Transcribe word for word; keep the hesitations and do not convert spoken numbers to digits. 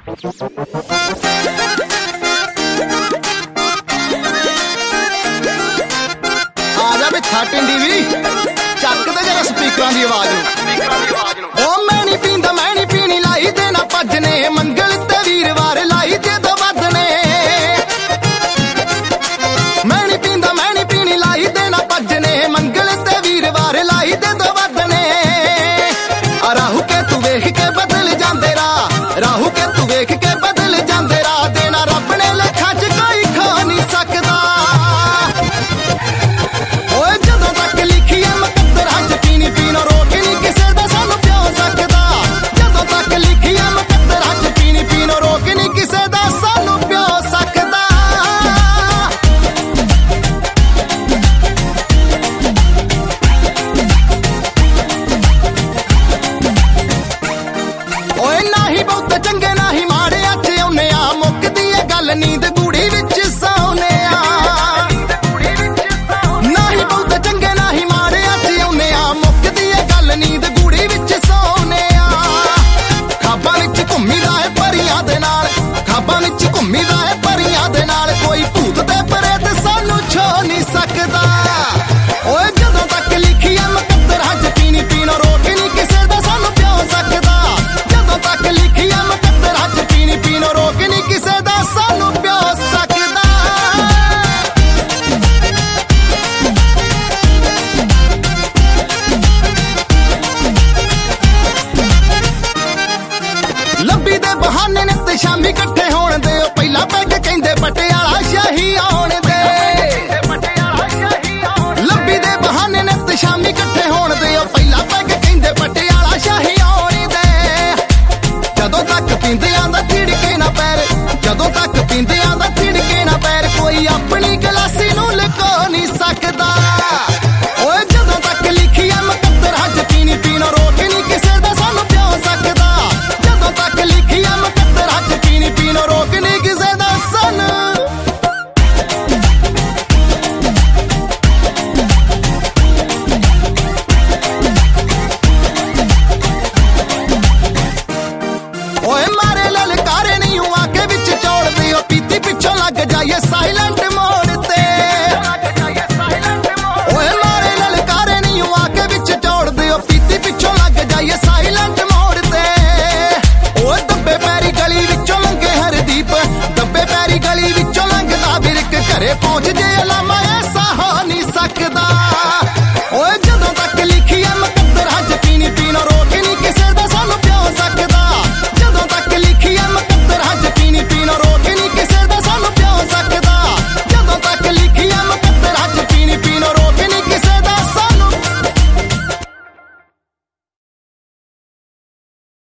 आजा बिछा टिंडी भी चक दे जरा स्पीकरां दी आवाज ओ मैं नहीं पींदा मैं नहीं पीनी लाई देना भजने मंगल ते वीरवार लाई दे दो वदने मैं नहीं पींदा मैं नहीं पीनी लाई देना भजने मंगल ते वीरवार लाई दे दो वदने राहु के तू वेख के बदल जांदे रा राहु के तू वेख के बदल जांदे रा देना रब ने लेखा च कोई खा नहीं सकदा ओए जदों तक लिखी है मुकद्दर हज पीनी पीनो रोक नहीं किसे दा सानू प्यो सकदा जदों तक लिखी है मुकद्दर हज पीनी पीनो रोक नहीं किसे दा सानू प्यो सकदा ओए ना ही बहुत चंगे ना ही माड़े अच आउने आ मुकदी है गल नींद गूड़ी विच सौने आ ना ही बहुत चंगे ना ही माड़े अच आउने आ मुकदी है गल नींद गूड़ी विच सौने आ खाबां विच घुम्मीदा है परियां दे नाल खाबां विच घुम्मीदा है परियां दे नाल कोई भूत ते प्रेत सानू छो नहीं सकदा ओए जदों तक लिखी है मुकद्दर हज पीनी पीनो रोक नहीं किसे दा सानू प्यो सकदा जदों तक लिखी है मुकद्दर हज पीनी पीनो रोक नहीं किसे दा सानू प्यो सकदा लंबी दे बहाने ने ते शामी इकट्ठे होण दे ओ पहला पैग कहंदे पटियाला शाही आउण दे लंबी दे बहाने ने ते शामी इकट्ठे होण दे ओ पहला पैग कहंदे पटियाला शाही आउण दे जदों तक पींदियां दा थिड़के ना पैर जदों तक पींदियां दा थिड़के ना पैर कोई अपनी गलासी नूं लुको नहीं सकदा ओए जदों तक लिखी है मुकद्दर हज पीनी पीनो रोक नहीं किसे दा सानू प्यो सकदा जदों तक लिखी है मुकद्दर हज पीनी पीनो रोक नहीं किसे दा सानू ओए मारे ललकारे नहीं हुआ के विच चौड़ दे ओ पीती पिछों लग जाइए साइलेंट मोड ते ओए मारे ललकारे नहीं हुआ के विच चौड़ दे ओ पीती पिछों लग जाइए साइलेंट मोड ते ओए दब्बे पैरी गली विचों लंघे हरदीप दब्बे पैरी गली विचों लंघदा बिरक घरे पहुंच जे अलामा